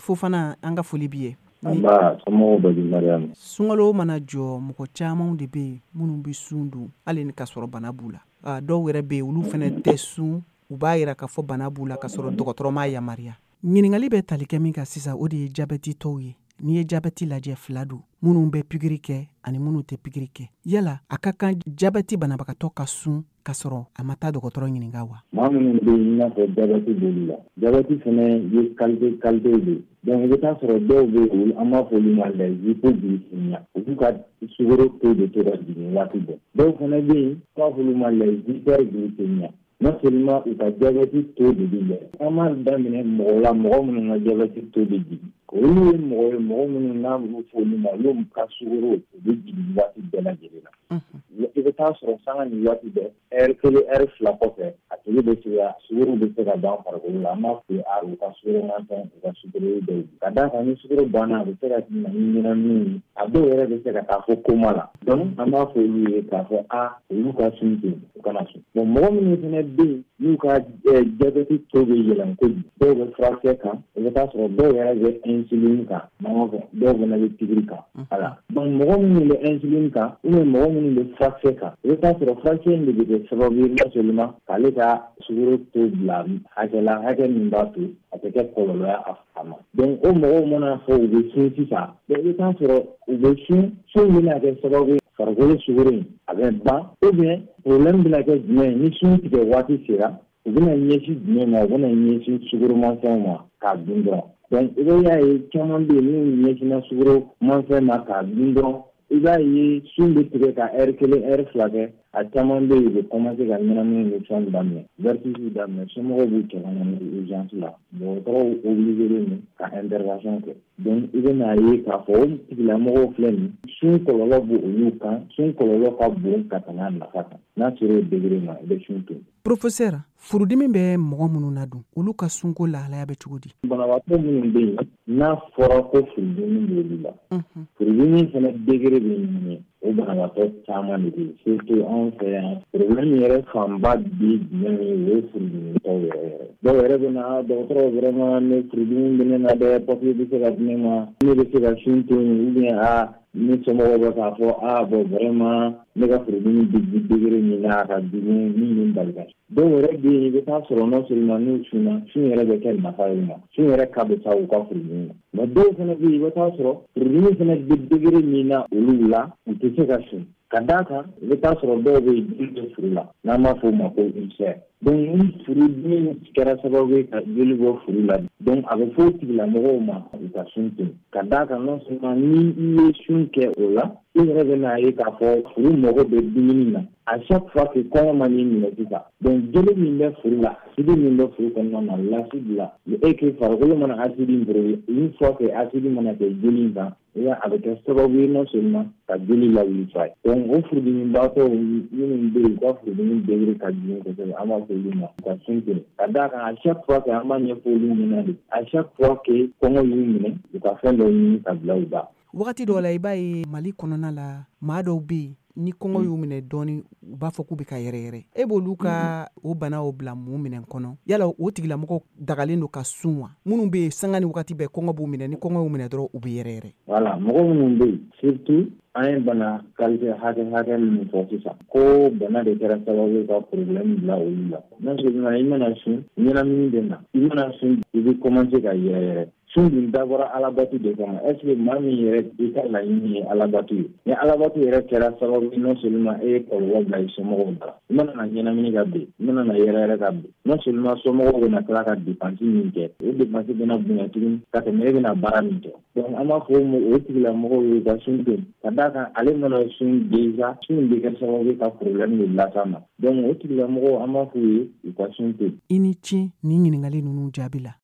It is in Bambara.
Fofana an ka foli b'i ye. Aba somɔgɔw bɛ di Mariam. Sunkalo mana jɔ mɔgɔ caman de bɛ minnu bɛ sun dun hali ni ka sɔrɔ bana b'u la. Dɔw yɛrɛ bɛ olu fana tɛ sun u b'a yira k'a fɔ bana b'u la ka sɔrɔ dɔgɔtɔrɔ ma yamaruya. Ɲininkali bɛ tali kɛ min kan sisan o de ye jabɛti tɔw ye. N'i ye jabɛti lajɛ fila don minnu bɛ pikiri kɛ ani minnu tɛ pikiri kɛ. Yala a ka kan jabɛti banabagatɔ ka sun ka sɔrɔ a ma taa dɔgɔtɔrɔ ɲininka wa? Maa minnu bɛ yen i n'a fɔ jabɛti b'olu la. Jabɛti fana ye qualité de. Donc i bɛ taa sɔrɔ dɔw bɛ yen an b'a fɔ olu ma hypoglycémia. Olu ka sukaro taux de to ka jigin waati bɛɛ. Dɔw fana bɛ yen an b'a fɔ olu ma hyperglycémia. Non seulement u ka jabɛti taux de bɛ yɛlɛ. An b'a daminɛ mɔgɔ la mɔgɔ minnu ka jabɛti taux de jigin. Olu ye mɔgɔ minnu n'a bɛ fɔ olu ma olu ka sukaro u bɛ jigin waati bɛɛ lajɛlen na. I bɛ taa sɔrɔ sanga ni waati bɛɛ heure kelen heure fila kɔfɛ a tigi bɛ se ka sukaro bɛ se ka ban farikolo la an b'a fɔ u ka sukaro manfɛn u ka sukaro dɔw ka d'a kan ni sukaro banna a bɛ se ka na ni ɲɛnamini a dɔw yɛrɛ bɛ se ka taa fɔ koma la donc an b'a fɔ olu ye k'a fɔ olu ka sun ten u kana sun bon mɔgɔ minnu fana bɛ yen n'u ka jabɛti taux bɛ yɛlɛn kojugu dɔw bɛ furakisɛ kan i bɛ taa sɔrɔ dɔw yɛrɛ bɛ insuline kan dɔw fana bɛ pikiri kan voilà donc mɔgɔ minnu bɛ insuline kan mɔgɔ minnu bɛ furakisɛ kan i bɛ taa sɔrɔ furakisɛ in de bɛ kɛ sababu ye non seulement k'ale ka sukaro taux bila hakɛ min b'a to a tɛ kɛ kɔlɔlɔ ye a ma donc o mɔgɔw mana fɔ u bɛ sun sisan i bɛ taa sɔrɔ u bɛ sun bɛna kɛ sababu ye farikolo sukaro in a bɛ ban ou bien problème bɛna kɛ jumɛn ye ni sun tigɛ waati sera u bɛna ɲɛsin jumɛn ma u bɛna ɲɛsin sukoromafɛnw ma k'a dun dɔrɔn donc i bɛ y'a ye caman bɛ yen n'u ɲɛsinna sukoromafɛn ma k'a dun dɔrɔn i b'a ye sun bɛ tigɛ ka heure kelen heure fila kɛ a caman bɛ yen u bɛ commencer ka ɲɛnamini ni fɛnw daminɛ vertige daminɛ somɔgɔw b'u cɛ ka na ni urgence la dɔgɔtɔrɔw obligé don ka intervention kɛ donc i bɛna ye k'a fɔ o tigilamɔgɔw filɛ nin sun kɔlɔlɔ b' olu kan sun kɔlɔlɔ ka bon ka tɛmɛ a nafa kan n'a sera o degré ma i bɛ sun to. Professeur furudimi bɛ mɔgɔ minnu na dun olu ka sunko lahalaya bɛ cogo di? Banabaatɔ minnu bɛ yen n'a fɔra ko furudimi b'olu la furudimi fana degré bɛ ɲini o banabaatɔ caman de bɛ yen surtout anw fɛ yan problème yɛrɛ fanba bi jumɛn ye o ye furudimitɔw yɛrɛ dɔw yɛrɛ bɛ na dɔgɔtɔrɔw vraiment ne furudimi bɛ ne na dɛ papier bɛ se ka di ne ma ne bɛ se ka sun to yen ou bien ne somɔgɔw bɛ k'a fɔ bon vraiment ne ka furudimi bɛ degré min na a ka jugu min bɛ n bali ka dɔw yɛrɛ bɛ yen i bɛ taa sɔrɔ non seulement n'u sunna sun yɛrɛ bɛ kɛ nafa ye ma sun yɛrɛ ka bɛ taa u ka furudimi na mais dɔw fana bɛ yen i bɛ taa sɔrɔ furudimi fana bɛ degré min na olu la u tɛ se ka sun ka d'a kan i bɛ taa sɔrɔ dɔw bɛ yen joli bɛ furu la n'an b'a fɔ o ma ko ulcère donc ni furudimi kɛra sababu ye ka joli bɔ furu la donc a bɛ fɔ o tigilamɔgɔw ma u ka sun ten ka d'a kan non seulement ni i ye sun kɛ o la i yɛrɛ bɛ n'a ye k'a fɔ furu mago bɛ dumuni na à chaque fois que kɔngɔ ma n'i minɛ sisan donc joli min bɛ furu la acide min bɛ furu kɔnɔna na l'acide la et que farikolo mana acide in brûler une fois que acide mana kɛ joli in kan a bɛ kɛ sababu ye non seulement ka joli lawuli fa ye donc o furudimibaatɔ minnu bɛ yen u ka furudimi degré ka jugu kosɛbɛ an b'a fɔ olu ma u ka sun ten ka d'a kan à chaque fois que an b'a ɲɛfɔ olu ɲɛna de à chaque fois que kɔngɔ y'u minɛ u ka fɛn dɔ ɲini ka bila u da. Wagati dɔw la i b'a ye Mali kɔnɔna la maa dɔw bɛ yen ni kɔngɔ y'u minɛ dɔɔni u b'a fɔ k'u bɛ ka yɛrɛyɛrɛ e b'olu ka o banaw bila mun minɛn kɔnɔ yala o tigilamɔgɔw dagalen don ka sun wa minnu bɛ yen sanga ni wagati bɛɛ kɔngɔ b'u minɛ ni kɔngɔ y'u minɛ dɔrɔn u bɛ yɛrɛyɛrɛ. Voilà mɔgɔ minnu bɛ yen surtout an ye bana qualité hakɛ minnu fɔ sisan ko bana de kɛra sababu ye ka problème bila olu la non seulement i mana sun ɲɛnamini bɛ na i mana sun i bɛ commencer ka yɛrɛyɛrɛ sun dun dabɔra alabato de kama est ce que maa min yɛrɛ i ka laɲini ye alabato ye ni alabato yɛrɛ kɛra sababu non seulement e ye kɔlɔlɔ bila i somɔgɔw la i mana na ɲɛnamini ka bin i mana na yɛrɛyɛrɛ ka bin non seulement somɔgɔw bɛna tila ka dépense min kɛ o dépense bɛna bonya tuguni ka tɛmɛ e bɛna baara min kɛ donc an b'a fɔ o tigilamɔgɔw ye ka sun ten ka d'a kan ale mana sun déjà sun bɛ kɛ sababu ye ka problème de las'a ma donc o tigilamɔgɔw an b'a fɔ u ye u ka sun ten. I ni ce ni ɲininkali ninnu jaabi la.